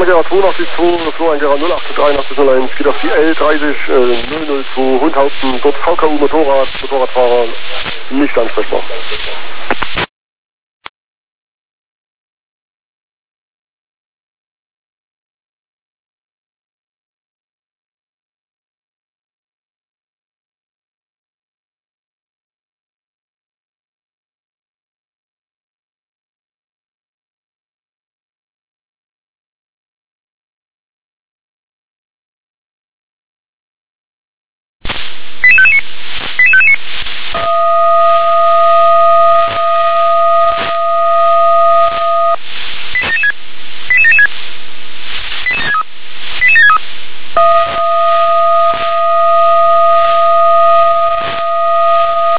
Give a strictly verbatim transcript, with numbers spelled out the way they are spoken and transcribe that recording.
Gera zweiundachtzig zwei, Florian Gera null acht dreiundachtzig null eins, geht auf die L dreißig null null zwei Hundhaupten, dort V K U Motorrad, Motorradfahrer nicht ansprechbar.